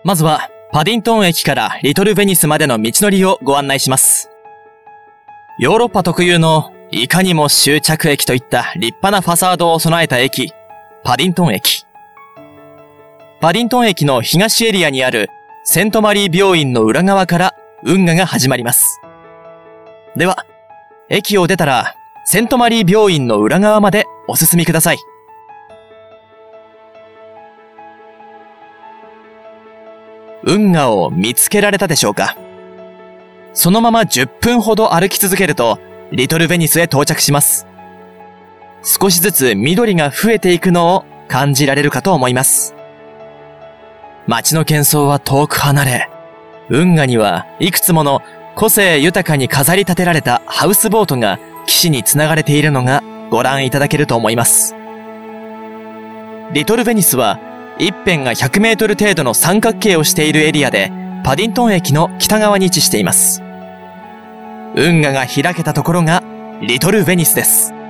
まずは、パディントン駅からリトルベニスまでの道のりをご案内します。ヨーロッパ特有のいかにも終着駅といった立派なファサードを備えた駅、パディントン駅。パディントン駅の東エリアにあるセントマリー病院の裏側から運河が始まります。では、駅を出たらセントマリー病院の裏側までお進みください。運河を見つけられたでしょうか？そのまま10分ほど歩き続けると、リトルベニスへ到着します。少しずつ緑が増えていくのを感じられるかと思います。街の喧騒は遠く離れ、運河にはいくつもの個性豊かに飾り立てられたハウスボートが岸につながれているのがご覧いただけると思います。リトルベニスは一辺が100メートル程度の三角形をしているエリアで、パディントン駅の北側に位置しています。運河が開けたところがリトルベニスです。